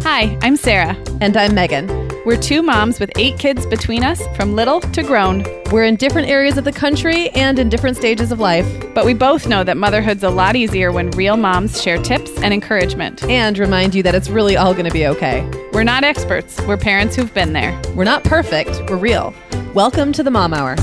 Hi, I'm Sarah. And I'm Megan. We're two moms with 8 kids between us, from little to grown. We're in different areas of the country and in different stages of life. But we both know that motherhood's a lot easier when real moms share tips and encouragement. And remind you that it's really all going to be okay. We're not experts. We're parents who've been there. We're not perfect. We're real. Welcome to the Mom Hour.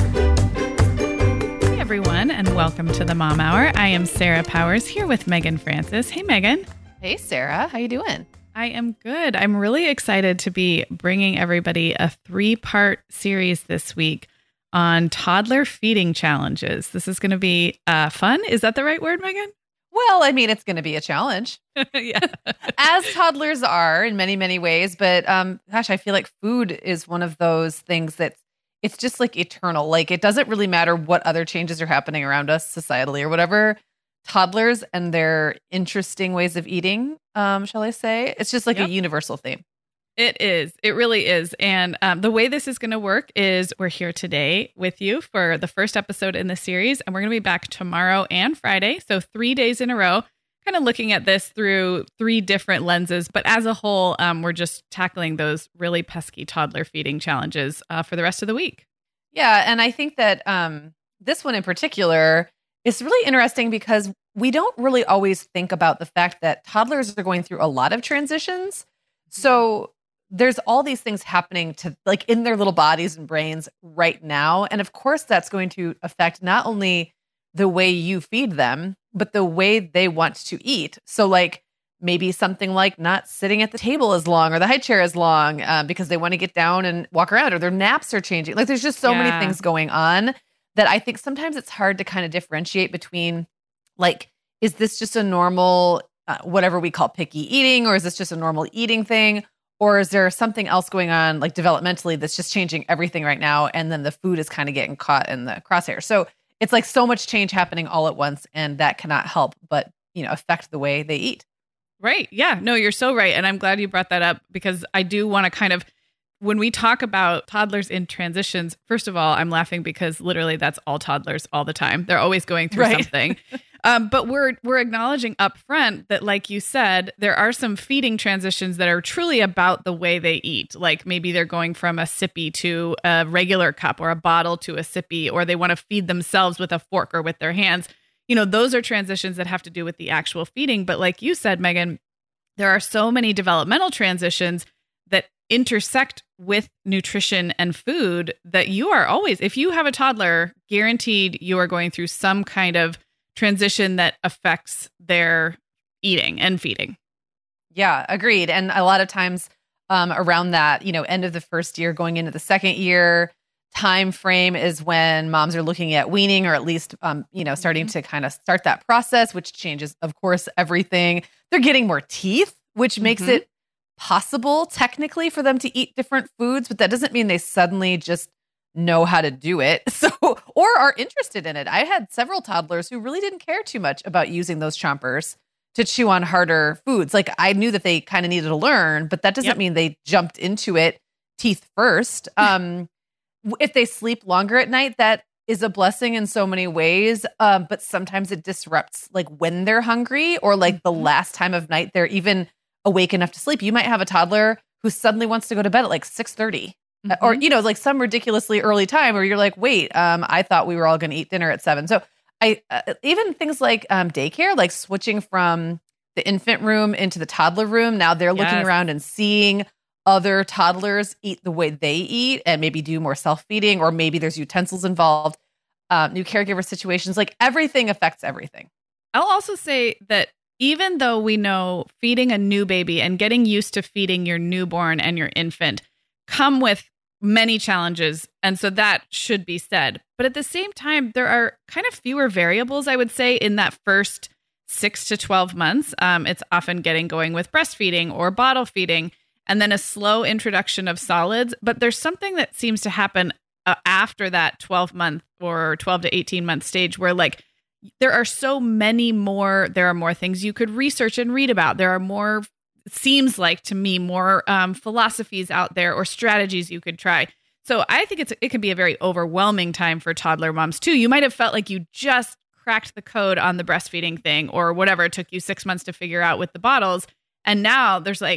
Hey, everyone, and welcome to the Mom Hour. I am Sarah Powers here with Megan Francis. Hey, Megan. Hey, Sarah. How you doing? I am good. I'm really excited to be bringing everybody a 3-part series this week on toddler feeding challenges. This is going to be fun. Is that the right word, Megan? Well, I mean, it's going to be a challenge. Yeah. As toddlers are in many, many ways. But gosh, I feel like food is one of those things that it's just like eternal. Like it doesn't really matter what other changes are happening around us societally or whatever. Toddlers and their interesting ways of eating, shall I say? It's just like a universal theme. It is. It really is. And the way this is going to work is we're here today with you for the first episode in the series, and we're going to be back tomorrow and Friday. So 3 days in a row, kind of looking at this through 3 different lenses. But as a whole, we're just tackling those really pesky toddler feeding challenges for the rest of the week. Yeah. And I think that this one in particular is really interesting because we don't really always think about the fact that toddlers are going through a lot of transitions. So there's all these things happening to like in their little bodies and brains right now. And of course, that's going to affect not only the way you feed them, but the way they want to eat. So like maybe something like not sitting at the table as long or the high chair as long because they want to get down and walk around, or their naps are changing. Like there's just so many things going on that I think sometimes it's hard to kind of differentiate between like, is this just a normal, whatever we call picky eating, or is this just a normal eating thing? Or is there something else going on like developmentally that's just changing everything right now? And then the food is kind of getting caught in the crosshair. So it's like so much change happening all at once, and that cannot help but, affect the way they eat. Right. Yeah. No, you're so right. And I'm glad you brought that up because I do want to kind of, when we talk about toddlers in transitions, first of all, I'm laughing because literally that's all toddlers all the time. They're always going through something. But we're acknowledging up front that, like you said, there are some feeding transitions that are truly about the way they eat. Like maybe they're going from a sippy to a regular cup, or a bottle to a sippy, or they want to feed themselves with a fork or with their hands. Those are transitions that have to do with the actual feeding. But like you said, Megan, there are so many developmental transitions that intersect with nutrition and food that you are always, if you have a toddler, guaranteed you are going through some kind of transition that affects their eating and feeding. Yeah, agreed. And a lot of times around that, end of the first year, going into the second year time frame is when moms are looking at weaning, or at least, starting to kind of start that process, which changes, of course, everything. They're getting more teeth, which makes it possible technically for them to eat different foods, but that doesn't mean they suddenly just know how to do it. So, or are interested in it. I had several toddlers who really didn't care too much about using those chompers to chew on harder foods. Like I knew that they kind of needed to learn, but that doesn't mean they jumped into it teeth first. If they sleep longer at night, that is a blessing in so many ways. But sometimes it disrupts like when they're hungry, or like the last time of night they're even awake enough to sleep. You might have a toddler who suddenly wants to go to bed at like 6:30. Or, like some ridiculously early time where you're like, wait, I thought we were all going to eat dinner at 7. So even things like daycare, like switching from the infant room into the toddler room. Now they're looking around and seeing other toddlers eat the way they eat and maybe do more self-feeding, or maybe there's utensils involved, new caregiver situations, like everything affects everything. I'll also say that even though we know feeding a new baby and getting used to feeding your newborn and your infant come with many challenges. And so that should be said. But at the same time, there are kind of fewer variables, I would say, in that first 6 to 12 months. It's often getting going with breastfeeding or bottle feeding, and then a slow introduction of solids. But there's something that seems to happen after that 12-month or 12 to 18-month stage where like there are so many more, there are more things you could research and read about. There are more, seems like to me, more philosophies out there or strategies you could try. So I think it can be a very overwhelming time for toddler moms too. You might have felt like you just cracked the code on the breastfeeding thing or whatever. It took you 6 months to figure out with the bottles. And now there's like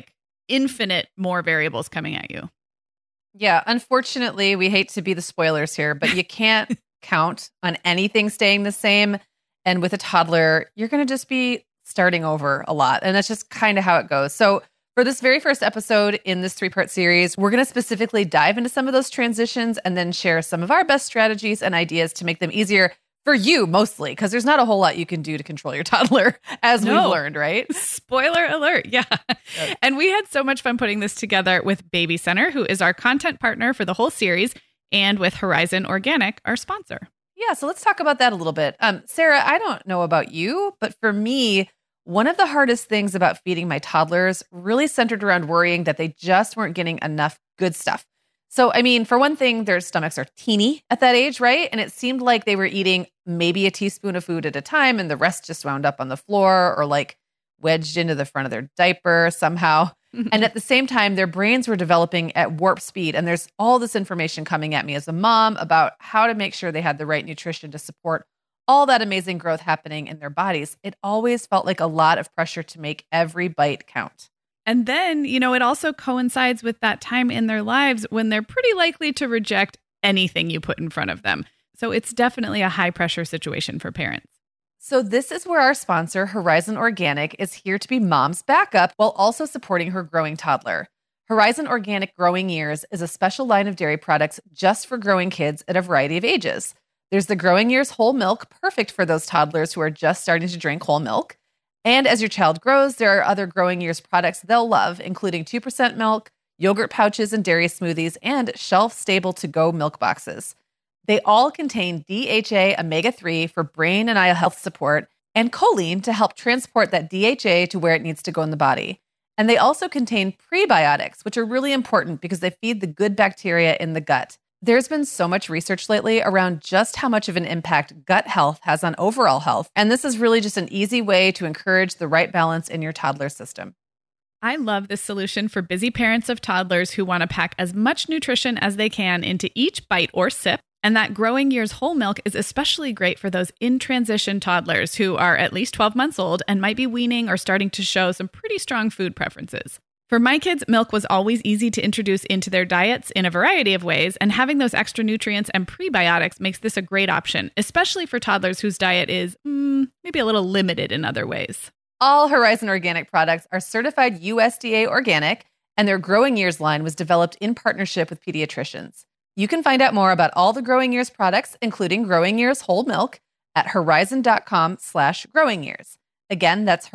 infinite more variables coming at you. Yeah, unfortunately, we hate to be the spoilers here, but you can't count on anything staying the same. And with a toddler, you're going to just be starting over a lot. And that's just kind of how it goes. So for this very first episode in this 3-part series, we're going to specifically dive into some of those transitions and then share some of our best strategies and ideas to make them easier for you mostly, because there's not a whole lot you can do to control your toddler, as we've learned, right? Spoiler alert. Yeah. Yep. And we had so much fun putting this together with Baby Center, who is our content partner for the whole series, and with Horizon Organic, our sponsor. Yeah. So let's talk about that a little bit. Sarah, I don't know about you, but for me, one of the hardest things about feeding my toddlers really centered around worrying that they just weren't getting enough good stuff. So, I mean, for one thing, their stomachs are teeny at that age, right? And it seemed like they were eating maybe a teaspoon of food at a time and the rest just wound up on the floor or like wedged into the front of their diaper somehow. And at the same time, their brains were developing at warp speed. And there's all this information coming at me as a mom about how to make sure they had the right nutrition to support all that amazing growth happening in their bodies. It always felt like a lot of pressure to make every bite count. And then, it also coincides with that time in their lives when they're pretty likely to reject anything you put in front of them. So it's definitely a high pressure situation for parents. So this is where our sponsor, Horizon Organic, is here to be mom's backup while also supporting her growing toddler. Horizon Organic Growing Years is a special line of dairy products just for growing kids at a variety of ages. There's the Growing Years whole milk, perfect for those toddlers who are just starting to drink whole milk. And as your child grows, there are other Growing Years products they'll love, including 2% milk, yogurt pouches and dairy smoothies, and shelf-stable to-go milk boxes. They all contain DHA omega-3 for brain and eye health support and choline to help transport that DHA to where it needs to go in the body. And they also contain prebiotics, which are really important because they feed the good bacteria in the gut. There's been so much research lately around just how much of an impact gut health has on overall health. And this is really just an easy way to encourage the right balance in your toddler system. I love this solution for busy parents of toddlers who want to pack as much nutrition as they can into each bite or sip. And that Growing Years whole milk is especially great for those in transition toddlers who are at least 12 months old and might be weaning or starting to show some pretty strong food preferences. For my kids, milk was always easy to introduce into their diets in a variety of ways, and having those extra nutrients and prebiotics makes this a great option, especially for toddlers whose diet is maybe a little limited in other ways. All Horizon Organic products are certified USDA organic, and their Growing Years line was developed in partnership with pediatricians. You can find out more about all the Growing Years products, including Growing Years whole milk, at horizon.com/growing years. Again, that's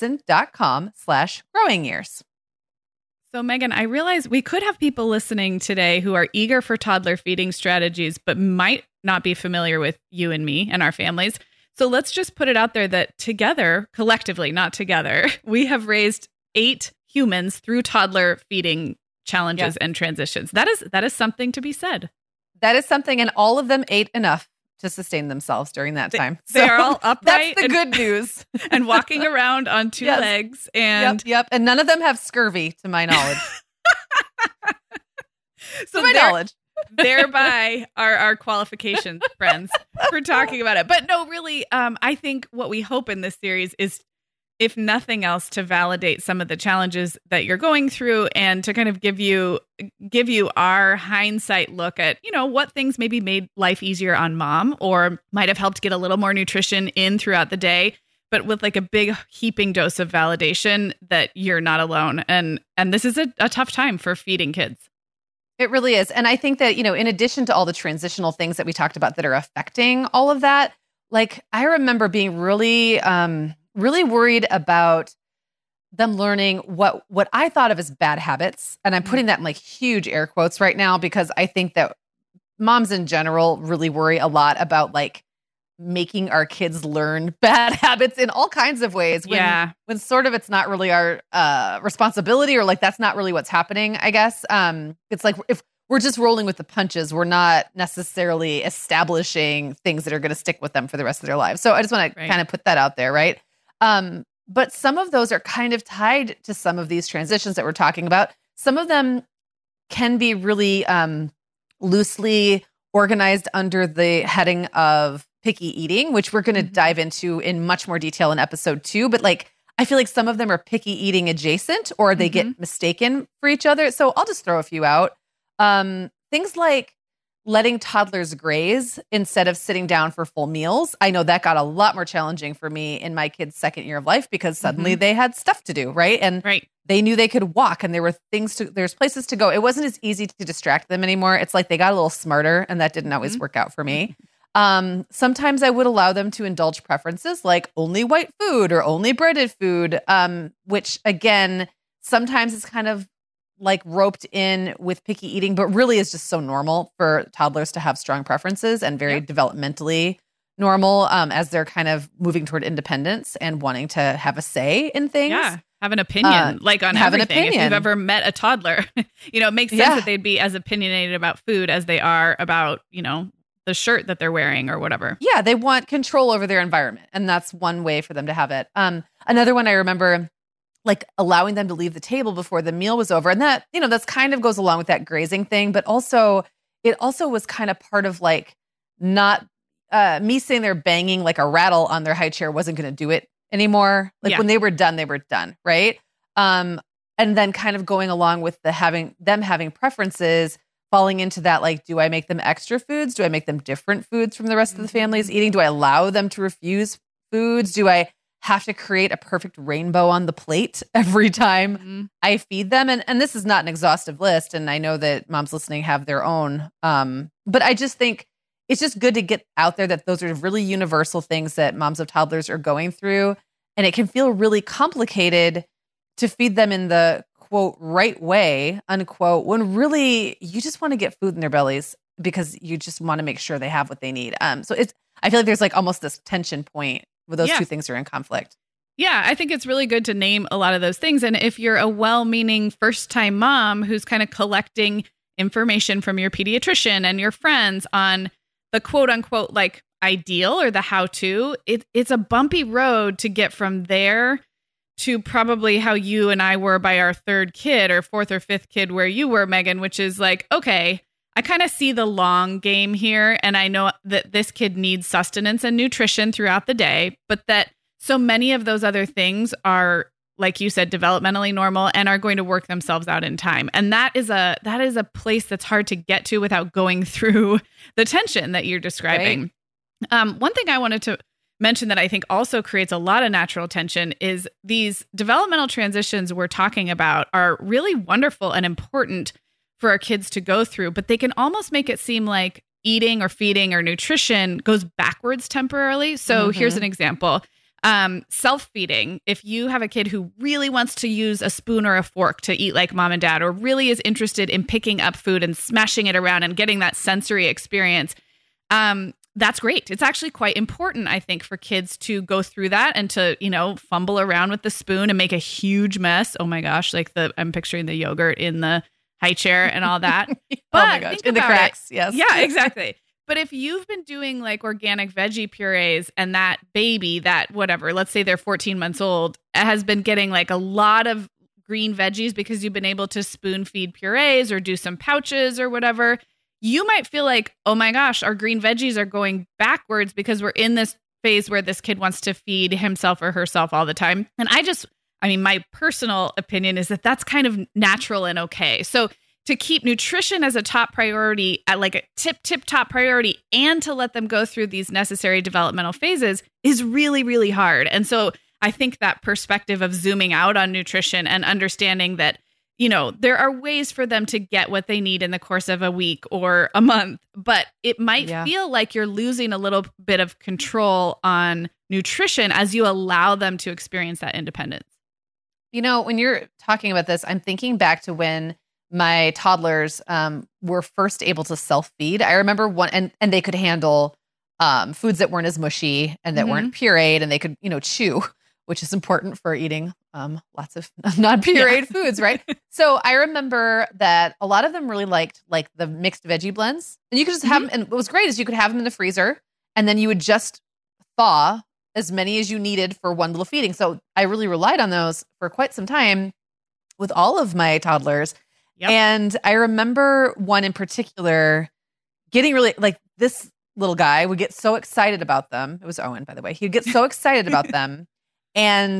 horizon.com/growing years. So, Megan, I realize we could have people listening today who are eager for toddler feeding strategies, but might not be familiar with you and me and our families. So let's just put it out there that together, collectively, not together, we have raised 8 humans through toddler feeding challenges and transitions. That is something to be said. That is something, and all of them ate enough to sustain themselves during that time. They are all upright. That's the good news. And walking around on 2 legs. And Yep. And none of them have scurvy, to my knowledge. So to my knowledge. Thereby our qualifications, friends, for talking about it. But no, really, I think what we hope in this series is, if nothing else, to validate some of the challenges that you're going through and to kind of give you our hindsight look at, what things maybe made life easier on mom or might have helped get a little more nutrition in throughout the day, but with like a big heaping dose of validation that you're not alone. And this is a tough time for feeding kids. It really is. And I think that, in addition to all the transitional things that we talked about that are affecting all of that, like I remember being really worried about them learning what I thought of as bad habits. And I'm putting that in like huge air quotes right now, because I think that moms in general really worry a lot about like making our kids learn bad habits in all kinds of ways when sort of it's not really our responsibility, or like that's not really what's happening, I guess. It's like if we're just rolling with the punches, we're not necessarily establishing things that are going to stick with them for the rest of their lives. So I just want to kind of put that out there, right? But some of those are kind of tied to some of these transitions that we're talking about. Some of them can be really loosely organized under the heading of picky eating, which we're going to dive into in much more detail in episode 2. But like, I feel like some of them are picky eating adjacent or they get mistaken for each other. So I'll just throw a few out. Things like letting toddlers graze instead of sitting down for full meals. I know that got a lot more challenging for me in my kids' second year of life because suddenly they had stuff to do, right? And they knew they could walk and there were there's places to go. It wasn't as easy to distract them anymore. It's like they got a little smarter and that didn't always work out for me. Sometimes I would allow them to indulge preferences like only white food or only breaded food, which again, sometimes is kind of like roped in with picky eating, but really is just so normal for toddlers to have strong preferences and very developmentally normal as they're kind of moving toward independence and wanting to have a say in things. Yeah. Have an opinion, like on everything. If you've ever met a toddler, it makes sense that they'd be as opinionated about food as they are about, the shirt that they're wearing or whatever. Yeah. They want control over their environment. And that's one way for them to have it. Another one I remember, like allowing them to leave the table before the meal was over. And that, that's kind of goes along with that grazing thing, but it also was kind of part of like not me sitting there banging like a rattle on their high chair wasn't going to do it anymore. Like when they were done, right? And then kind of going along with having preferences, falling into that, like, do I make them extra foods? Do I make them different foods from the rest of the family's eating? Do I allow them to refuse foods? Do I have to create a perfect rainbow on the plate every time I feed them? And this is not an exhaustive list. And I know that moms listening have their own. But I just think it's just good to get out there that those are really universal things that moms of toddlers are going through. And it can feel really complicated to feed them in the quote right way, unquote, when really you just want to get food in their bellies because you just want to make sure they have what they need. I feel like there's like almost this tension point where those two things are in conflict. Yeah, I think it's really good to name a lot of those things. And if you're a well-meaning first-time mom who's kind of collecting information from your pediatrician and your friends on the quote-unquote like ideal or the how-to, it's a bumpy road to get from there to probably how you and I were by our third kid or fourth or fifth kid where you were, Megan, which is like, okay, I kind of see the long game here. And I know that this kid needs sustenance and nutrition throughout the day, but that so many of those other things are, like you said, developmentally normal and are going to work themselves out in time. And that is a place that's hard to get to without going through the tension that you're describing. Right. One thing I wanted to mention that I think also creates a lot of natural tension is these developmental transitions we're talking about are really wonderful and important for our kids to go through, but they can almost make it seem like eating or feeding or nutrition goes backwards temporarily. So here's an example. Self-feeding. If you have a kid who really wants to use a spoon or a fork to eat like mom and dad, or really is interested in picking up food and smashing it around and getting that sensory experience, that's great. It's actually quite important, I think, for kids to go through that and to, fumble around with the spoon and make a huge mess. Oh my gosh, like I'm picturing the yogurt in the high chair and all that. But oh my gosh, in the cracks, yes. Yeah, exactly. But if you've been doing like organic veggie purees and that baby, that whatever, let's say they're 14 months old, has been getting like a lot of green veggies because you've been able to spoon feed purees or do some pouches or whatever, you might feel like, oh my gosh, our green veggies are going backwards because we're in this phase where this kid wants to feed himself or herself all the time. And my personal opinion is that that's kind of natural and okay. So to keep nutrition as a top priority, at like a tip top priority, and to let them go through these necessary developmental phases is really, really hard. And so I think that perspective of zooming out on nutrition and understanding that, there are ways for them to get what they need in the course of a week or a month, but it might feel like you're losing a little bit of control on nutrition as you allow them to experience that independence. When you're talking about this, I'm thinking back to when my toddlers were first able to self-feed. I remember one, and they could handle foods that weren't as mushy and that weren't pureed, and they could, chew, which is important for eating lots of non-pureed foods, right? So I remember that a lot of them really liked like the mixed veggie blends, and you could just have them. And what was great is you could have them in the freezer, and then you would just thaw as many as you needed for one little feeding. So I really relied on those for quite some time with all of my toddlers. Yep. And I remember one in particular getting really, like, this little guy would get so excited about them. It was Owen, by the way. He'd get so excited about them. And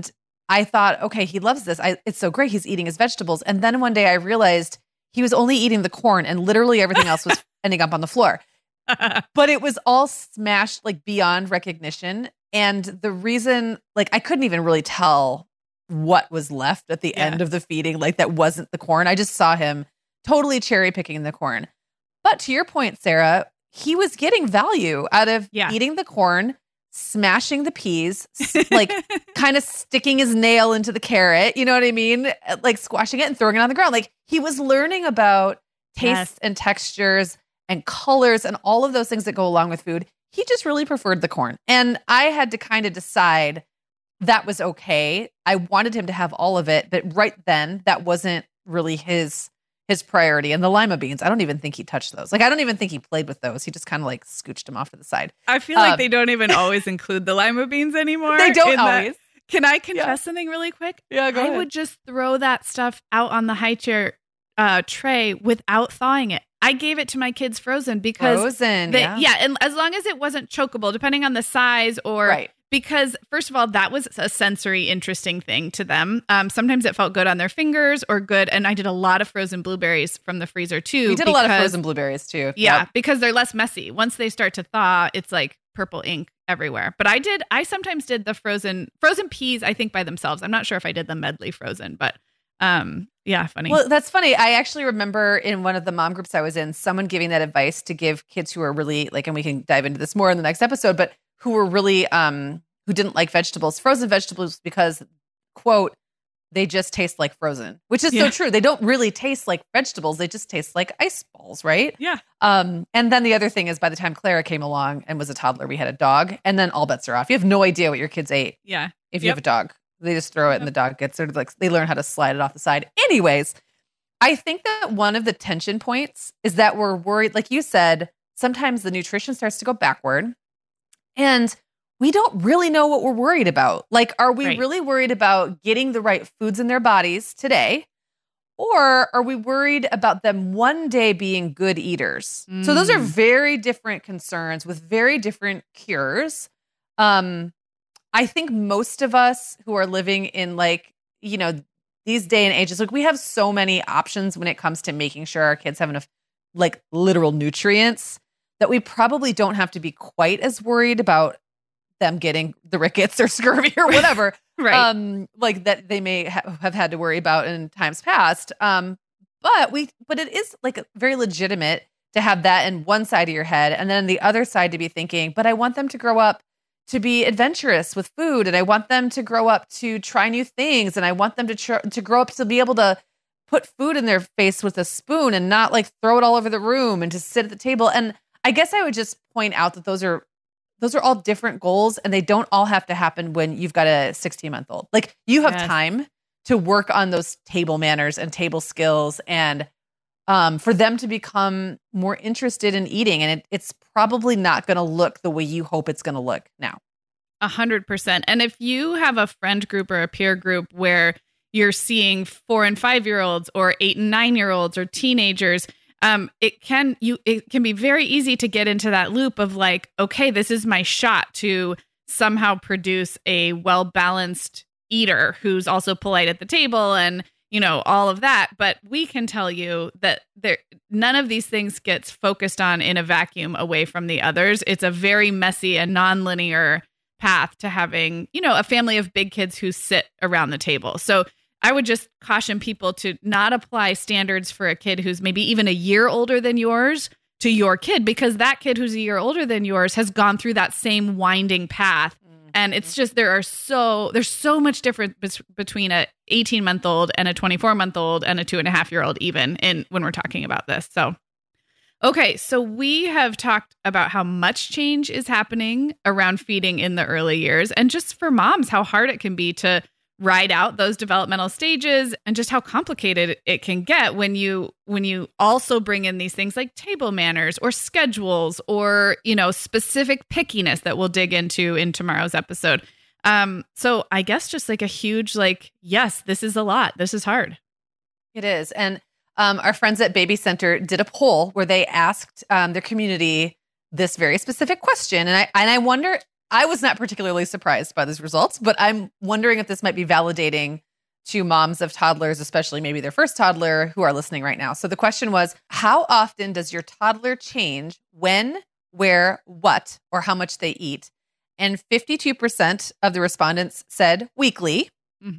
I thought, okay, he loves this. It's so great. He's eating his vegetables. And then one day I realized he was only eating the corn and literally everything else was ending up on the floor. But it was all smashed like beyond recognition. And the reason, like, I couldn't even really tell what was left at the end of the feeding. Like, that wasn't the corn. I just saw him totally cherry picking the corn. But to your point, Sarah, he was getting value out of eating the corn, smashing the peas, like kind of sticking his nail into the carrot. You know what I mean? Like squashing it and throwing it on the ground. Like, he was learning about tastes and textures and colors and all of those things that go along with food. He just really preferred the corn. And I had to kind of decide that was okay. I wanted him to have all of it, but right then that wasn't really his priority. And the lima beans, I don't even think he touched those. Like, I don't even think he played with those. He just kind of like scooched them off to the side. I feel like they don't even always include the lima beans anymore. They don't always. Can I confess something really quick? Yeah, go ahead. I would just throw that stuff out on the high chair tray without thawing it. I gave it to my kids frozen because and as long as it wasn't chokeable, depending on the size or because first of all, that was a sensory interesting thing to them. Sometimes it felt good on their fingers or good. And I did a lot of frozen blueberries from the freezer too. We did a lot of frozen blueberries too. Yeah, because they're less messy. Once they start to thaw, it's like purple ink everywhere. But I sometimes did the frozen peas, I think by themselves. I'm not sure if I did the medley frozen, but funny. Well, that's funny. I actually remember in one of the mom groups I was in, someone giving that advice to give kids who are really like, and we can dive into this more in the next episode, but who were really, who didn't like frozen vegetables because, quote, they just taste like frozen, which is so true. They don't really taste like vegetables. They just taste like ice balls, right? Yeah. And then the other thing is by the time Clara came along and was a toddler, we had a dog, and then all bets are off. You have no idea what your kids ate. Yeah. If you have a dog. They just throw it and the dog gets sort of like, they learn how to slide it off the side. Anyways, I think that one of the tension points is that we're worried, like you said, sometimes the nutrition starts to go backward and we don't really know what we're worried about. Like, are we really worried about getting the right foods in their bodies today? Or are we worried about them one day being good eaters? So those are very different concerns with very different cures. I think most of us who are living in like, you know, these day and ages, like we have so many options when it comes to making sure our kids have enough like literal nutrients that we probably don't have to be quite as worried about them getting the rickets or scurvy or whatever, like that they may have had to worry about in times past. But it is like very legitimate to have that in one side of your head. And then the other side to be thinking, but I want them to grow up to be adventurous with food. And I want them to grow up to try new things. And I want them to grow up to be able to put food in their face with a spoon and not like throw it all over the room and to sit at the table. And I guess I would just point out that those are all different goals and they don't all have to happen when you've got a 16-month-old. Like you have time to work on those table manners and table skills and for them to become more interested in eating. And it's probably not going to look the way you hope it's going to look now. 100%. And if you have a friend group or a peer group where you're seeing 4 and 5-year-olds or 8 and 9-year-olds or teenagers, it can be very easy to get into that loop of like, okay, this is my shot to somehow produce a well-balanced eater who's also polite at the table and, you know, all of that. But we can tell you that none of these things gets focused on in a vacuum away from the others. It's a very messy and nonlinear path to having, you know, a family of big kids who sit around the table. So I would just caution people to not apply standards for a kid who's maybe even a year older than yours to your kid, because that kid who's a year older than yours has gone through that same winding path. And it's just, there's so much difference between a 18-month-old and a 24-month-old and a 2.5-year-old even when we're talking about this. So, okay. So we have talked about how much change is happening around feeding in the early years and just for moms, how hard it can be to ride out those developmental stages and just how complicated it can get when you also bring in these things like table manners or schedules or, you know, specific pickiness that we'll dig into in tomorrow's episode. So I guess just like a huge, like, yes, this is a lot. This is hard. It is. And our friends at Baby Center did a poll where they asked their community this very specific question. And I wonder I was not particularly surprised by these results, but I'm wondering if this might be validating to moms of toddlers, especially maybe their first toddler, who are listening right now. So the question was, how often does your toddler change when, where, what, or how much they eat? And 52% of the respondents said weekly,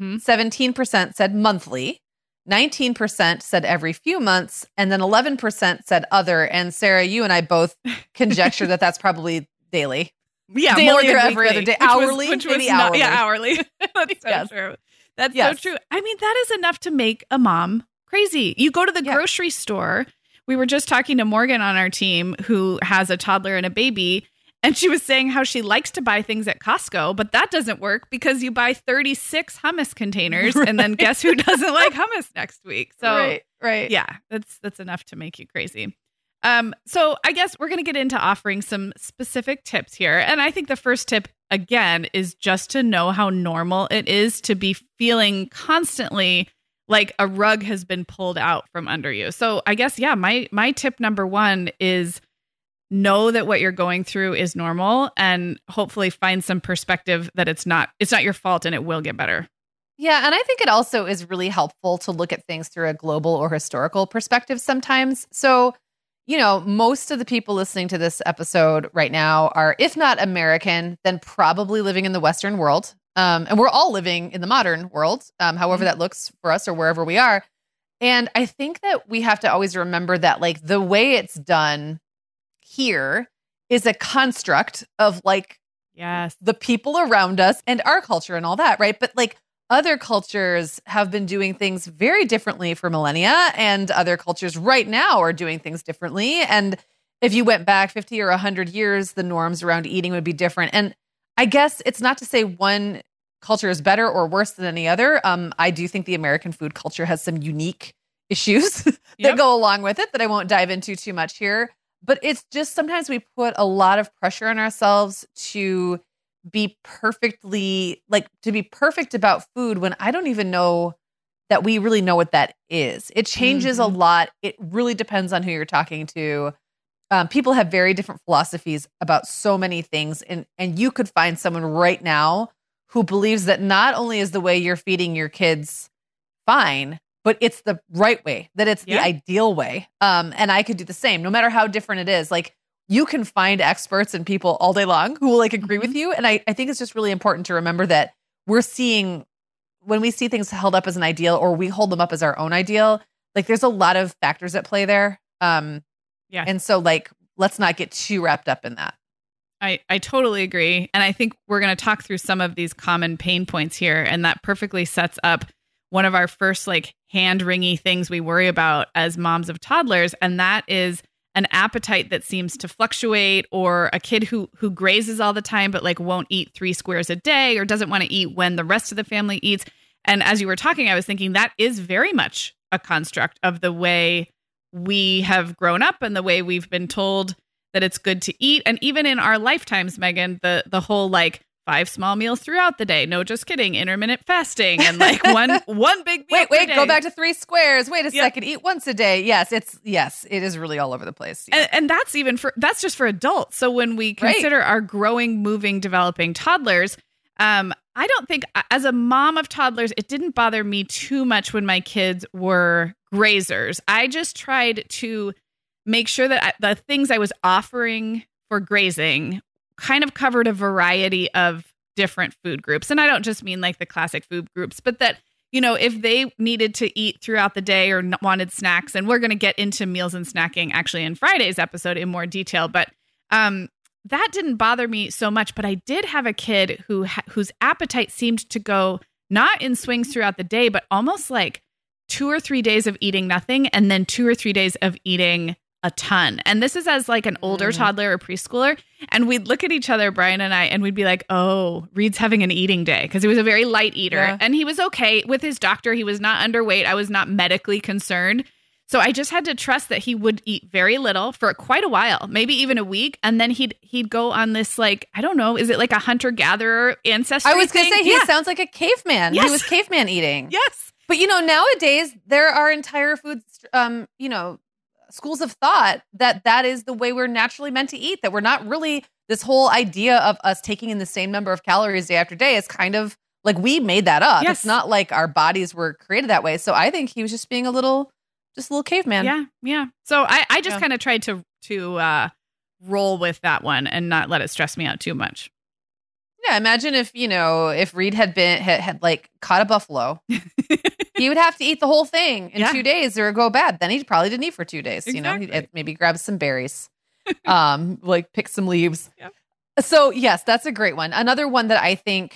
17% said monthly, 19% said every few months, and then 11% said other. And Sarah, you and I both conjecture that that's probably daily. Yeah, daily more than or every weekly, other day. Hourly? Maybe not, hourly. Yeah, hourly. That's so Yes. true. That's Yes. so true. I mean, that is enough to make a mom crazy. You go to the Yeah. grocery store. We were just talking to Morgan on our team who has a toddler and a baby. And she was saying how she likes to buy things at Costco, but that doesn't work because you buy 36 hummus containers and then guess who doesn't like hummus next week? So Right. yeah, that's enough to make you crazy. So I guess we're going to get into offering some specific tips here. And I think the first tip, again, is just to know how normal it is to be feeling constantly like a rug has been pulled out from under you. So I guess, yeah, my tip number one is know that what you're going through is normal and hopefully find some perspective that it's not your fault and it will get better. Yeah, and I think it also is really helpful to look at things through a global or historical perspective sometimes. So, most of the people listening to this episode right now are, if not American, then probably living in the Western world. And we're all living in the modern world, however that looks for us or wherever we are. And I think that we have to always remember that like the way it's done here is a construct of like the people around us and our culture and all that, right? But like other cultures have been doing things very differently for millennia, and other cultures right now are doing things differently. And if you went back 50 or 100 years, the norms around eating would be different. And I guess it's not to say one culture is better or worse than any other. I do think the American food culture has some unique issues that go along with it that I won't dive into too much here. But it's just sometimes we put a lot of pressure on ourselves to be perfect about food when I don't even know that we really know what that is. It changes a lot. It really depends on who you're talking to. People have very different philosophies about so many things. And you could find someone right now who believes that not only is the way you're feeding your kids fine, but it's the right way, that it's the ideal way. And I could do the same, no matter how different it is. Like, you can find experts and people all day long who will like agree with you. And I think it's just really important to remember that when we see things held up as an ideal or we hold them up as our own ideal, like there's a lot of factors at play there. And so like, let's not get too wrapped up in that. I totally agree. And I think we're going to talk through some of these common pain points here. And that perfectly sets up one of our first like hand-wringy things we worry about as moms of toddlers. And that is an appetite that seems to fluctuate, or a kid who grazes all the time, but like won't eat 3 squares a day or doesn't want to eat when the rest of the family eats. And as you were talking, I was thinking that is very much a construct of the way we have grown up and the way we've been told that it's good to eat. And even in our lifetimes, Megan, the whole like 5 small meals throughout the day. No, just kidding. Intermittent fasting and like one big meal. Wait, go back to 3 squares. Wait a second. Eat once a day. Yes, it is really all over the place. Yeah. And that's that's just for adults. So when we consider our growing, moving, developing toddlers, I don't think as a mom of toddlers, it didn't bother me too much when my kids were grazers. I just tried to make sure that the things I was offering for grazing kind of covered a variety of different food groups. And I don't just mean like the classic food groups, but that, if they needed to eat throughout the day or wanted snacks, and we're going to get into meals and snacking actually in Friday's episode in more detail, but that didn't bother me so much. But I did have a kid whose appetite seemed to go not in swings throughout the day, but almost like 2 or 3 days of eating nothing and then 2 or 3 days of eating a ton. And this is as like an older toddler or preschooler. And we'd look at each other, Brian and I, and we'd be like, oh, Reed's having an eating day, because he was a very light eater. Yeah. And he was okay with his doctor. He was not underweight. I was not medically concerned. So I just had to trust that he would eat very little for quite a while, maybe even a week. And then he'd go on this, like, I don't know, is it like a hunter-gatherer ancestry I was going to say, he sounds like a caveman. Yes. He was caveman eating. Yes. But, nowadays there are entire food, schools of thought that is the way we're naturally meant to eat, that we're not really, this whole idea of us taking in the same number of calories day after day is kind of like we made that up. Yes. It's not like our bodies were created that way. So I think he was just being a little caveman. Yeah. Yeah. So I just kind of tried to roll with that one and not let it stress me out too much. Yeah, imagine if Reed had like caught a buffalo, he would have to eat the whole thing in 2 days or it would go bad. Then he probably didn't eat for 2 days. Exactly. He'd maybe grab some berries, like pick some leaves. Yep. So yes, that's a great one. Another one that I think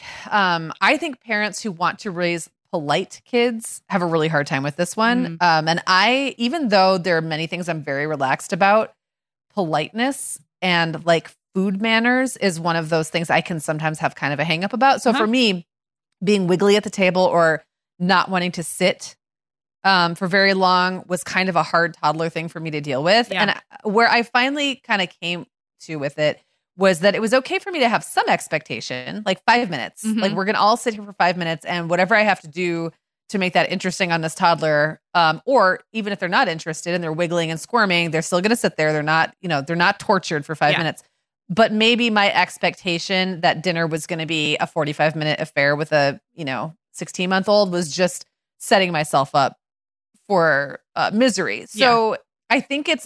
parents who want to raise polite kids have a really hard time with this one. And even though there are many things I'm very relaxed about, politeness and like food manners is one of those things I can sometimes have kind of a hang up about. So for me, being wiggly at the table or not wanting to sit for very long was kind of a hard toddler thing for me to deal with. Yeah. And where I finally kind of came to with it was that it was okay for me to have some expectation, like 5 minutes. Mm-hmm. Like we're going to all sit here for 5 minutes and whatever I have to do to make that interesting on this toddler, or even if they're not interested and they're wiggling and squirming, they're still going to sit there. They're not tortured for 5 minutes. But maybe my expectation that dinner was going to be a 45-minute affair with a 16-month-old was just setting myself up for misery. So I think it's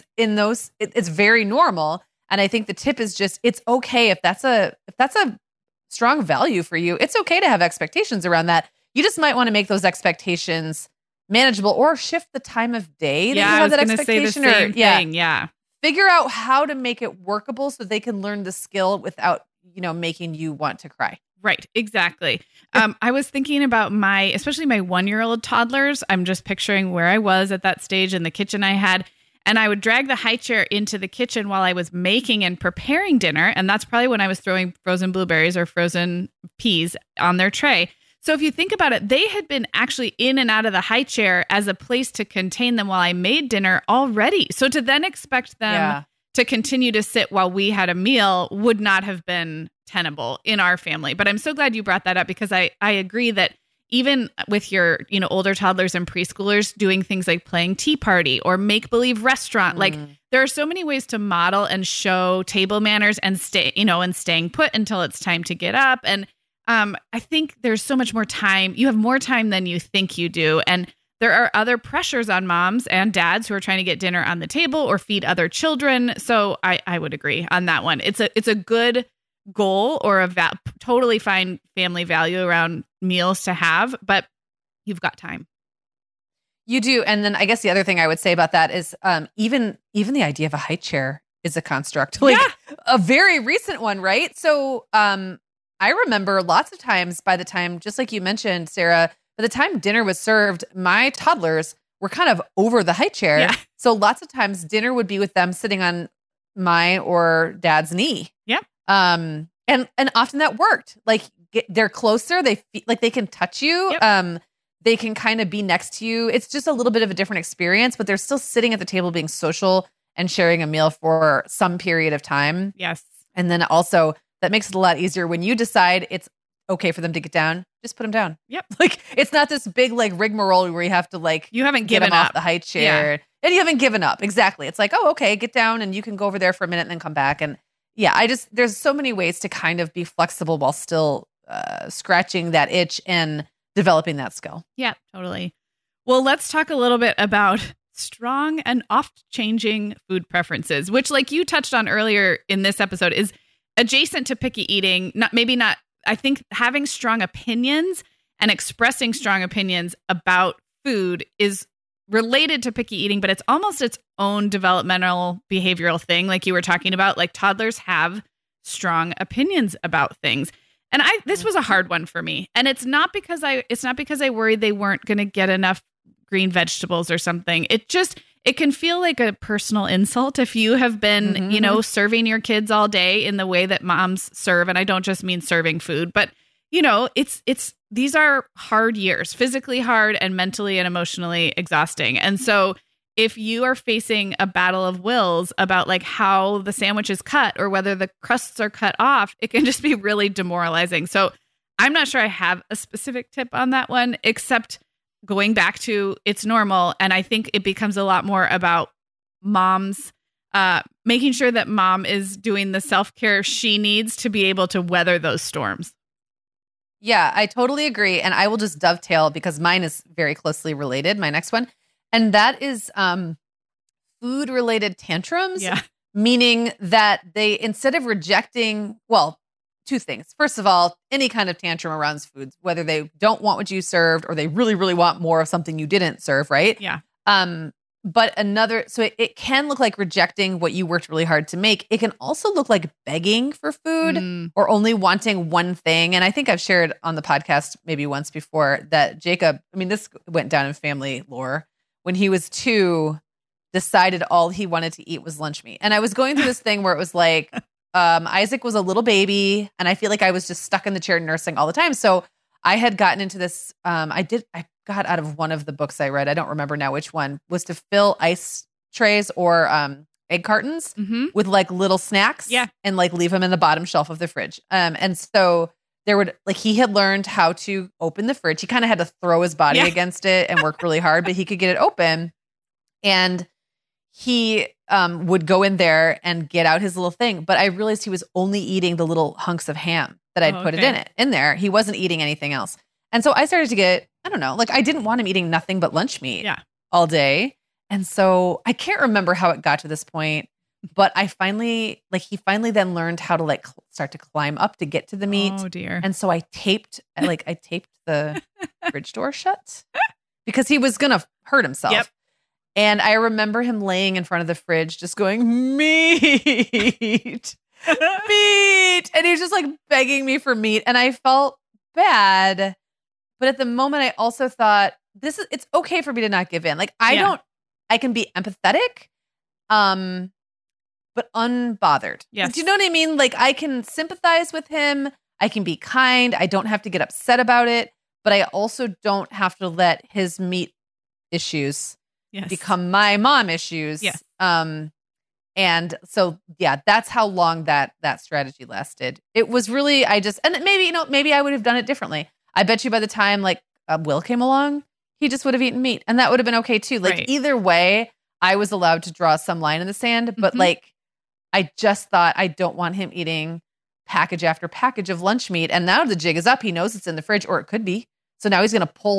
very normal. And I think the tip is just, it's okay if that's a strong value for you. It's okay to have expectations around that. You just might want to make those expectations manageable or shift the time of day that you have that expectation. Say the same thing. Yeah. Figure out how to make it workable so they can learn the skill without, making you want to cry. Right. Exactly. I was thinking about especially my 1-year-old toddlers. I'm just picturing where I was at that stage in the kitchen I had. And I would drag the high chair into the kitchen while I was making and preparing dinner. And that's probably when I was throwing frozen blueberries or frozen peas on their tray. So if you think about it, they had been actually in and out of the high chair as a place to contain them while I made dinner already. So to then expect them to continue to sit while we had a meal would not have been tenable in our family. But I'm so glad you brought that up because I agree that even with your, older toddlers and preschoolers doing things like playing tea party or make believe restaurant, like there are so many ways to model and show table manners and staying put until it's time to get up. And I think there's so much more time. You have more time than you think you do. And there are other pressures on moms and dads who are trying to get dinner on the table or feed other children. So I would agree on that one. It's a good goal or a totally fine family value around meals to have, but you've got time. You do. And then I guess the other thing I would say about that is even the idea of a high chair is a construct, like a very recent one, right? So I remember lots of times by the time, just like you mentioned, Sarah, by the time dinner was served, my toddlers were kind of over the high chair. Yeah. So lots of times dinner would be with them sitting on my or dad's knee. Yeah. And often that worked. Like they're closer. They feel like they can touch you. Yep. They can kind of be next to you. It's just a little bit of a different experience, but they're still sitting at the table being social and sharing a meal for some period of time. Yes. And then also that makes it a lot easier when you decide it's okay for them to get down. Just put them down. Yep. Like it's not this big like rigmarole where you have to you haven't given up off the high chair and you haven't given up. Exactly. It's like, oh, okay, get down and you can go over there for a minute and then come back. And there's so many ways to kind of be flexible while still scratching that itch and developing that skill. Yeah, totally. Well, let's talk a little bit about strong and oft-changing food preferences, which like you touched on earlier in this episode is adjacent to picky eating. I think having strong opinions and expressing strong opinions about food is related to picky eating, but it's almost its own developmental behavioral thing. Like you were talking about, like toddlers have strong opinions about things. And this was a hard one for me. And it's not because I worried they weren't going to get enough green vegetables or something. It can feel like a personal insult if you have been, serving your kids all day in the way that moms serve. And I don't just mean serving food, but these are hard years, physically hard and mentally and emotionally exhausting. And so if you are facing a battle of wills about like how the sandwich is cut or whether the crusts are cut off, it can just be really demoralizing. So I'm not sure I have a specific tip on that one, except going back to it's normal. And I think it becomes a lot more about mom's making sure that mom is doing the self-care she needs to be able to weather those storms. Yeah, I totally agree. And I will just dovetail because mine is very closely related, my next one. And that is food-related tantrums. Yeah. Meaning that they, instead of rejecting, well, two things. First of all, any kind of tantrum around foods, whether they don't want what you served or they really, really want more of something you didn't serve, right? Yeah. But so it can look like rejecting what you worked really hard to make. It can also look like begging for food or only wanting one thing. And I think I've shared on the podcast maybe once before that Jacob, I mean, this went down in family lore. When he was 2, decided all he wanted to eat was lunch meat. And I was going through this thing where it was like, Isaac was a little baby and I feel like I was just stuck in the chair nursing all the time. So I had gotten into this, I got out of one of the books I read, I don't remember now which one, was to fill ice trays or egg cartons with like little snacks and like leave them in the bottom shelf of the fridge. And so he had learned how to open the fridge. He kind of had to throw his body against it and work really hard, but he could get it open. And he would go in there and get out his little thing. But I realized he was only eating the little hunks of ham that I'd put in there. He wasn't eating anything else. And so I started to get, I don't know, like I didn't want him eating nothing but lunch meat all day. And so I can't remember how it got to this point, but he finally then learned how to like start to climb up to get to the meat. Oh dear. And so I taped the fridge door shut because he was going to hurt himself. Yep. And I remember him laying in front of the fridge just going, meat, meat. And he was just like begging me for meat. And I felt bad. But at the moment, I also thought, it's okay for me to not give in. Like, I can be empathetic, but unbothered. Yes. Do you know what I mean? Like, I can sympathize with him. I can be kind. I don't have to get upset about it. But I also don't have to let his meat issues become my mom issues. Yes. And so, that's how long that strategy lasted. It was really, and maybe I would have done it differently. I bet you by the time like Will came along, he just would have eaten meat and that would have been okay too. Like either way, I was allowed to draw some line in the sand, but like, I just thought I don't want him eating package after package of lunch meat. And now the jig is up. He knows it's in the fridge or it could be. So now he's going to pull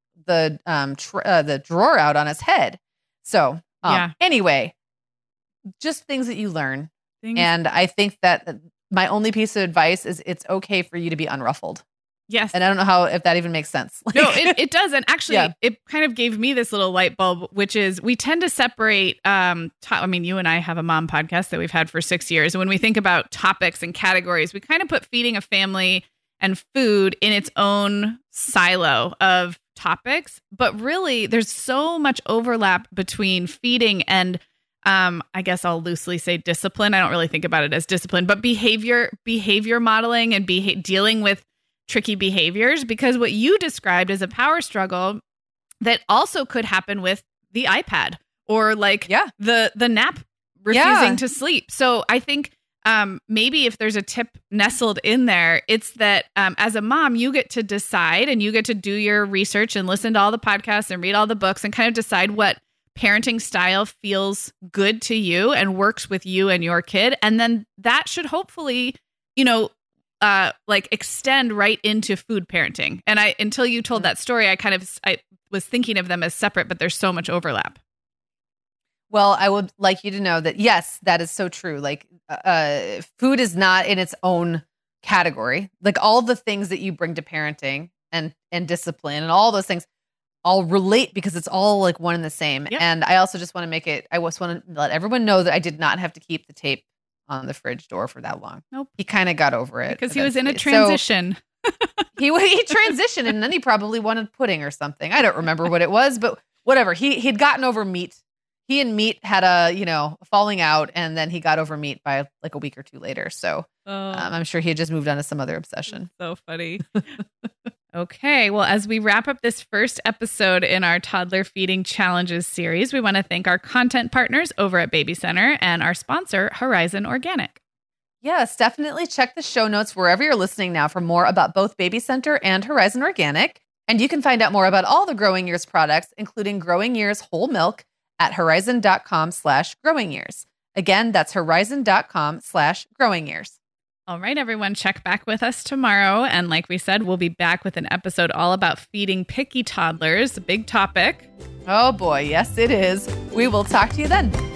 the drawer out on his head. So anyway, just things that you learn. And I think that my only piece of advice is it's okay for you to be unruffled. Yes. And I don't know if that even makes sense. No, it does. And actually, it kind of gave me this little light bulb, which is we tend to separate. You and I have a mom podcast that we've had for 6 years. And when we think about topics and categories, we kind of put feeding a family and food in its own silo of topics. But really, there's so much overlap between feeding and I guess I'll loosely say discipline. I don't really think about it as discipline, but behavior modeling and dealing with tricky behaviors, because what you described is a power struggle that also could happen with the iPad or like the nap refusing to sleep. So I think maybe if there's a tip nestled in there, it's that as a mom, you get to decide and you get to do your research and listen to all the podcasts and read all the books and kind of decide what parenting style feels good to you and works with you and your kid. And then that should hopefully, extend right into food parenting. And until you told that story, I was thinking of them as separate, but there's so much overlap. Well, I would like you to know that, yes, that is so true. Like food is not in its own category. Like all the things that you bring to parenting and discipline and all those things all relate because it's all like one and the same. Yep. And I also just want to I just want to let everyone know that I did not have to keep the tape on the fridge door for that long. Nope. He kind of got over it. Because he was in a transition. So he transitioned and then he probably wanted pudding or something. I don't remember what it was, but whatever. He'd gotten over meat. He and meat had a falling out, and then he got over meat by like a week or two later. So I'm sure he had just moved on to some other obsession. So funny. Okay, well, as we wrap up this first episode in our Toddler Feeding Challenges series, we want to thank our content partners over at Baby Center and our sponsor, Horizon Organic. Yes, definitely check the show notes wherever you're listening now for more about both Baby Center and Horizon Organic. And you can find out more about all the Growing Years products, including Growing Years whole milk at horizon.com/growing years. Again, that's horizon.com/growing years. All right, everyone, check back with us tomorrow. And like we said, we'll be back with an episode all about feeding picky toddlers, a big topic. Oh boy, yes, it is. We will talk to you then.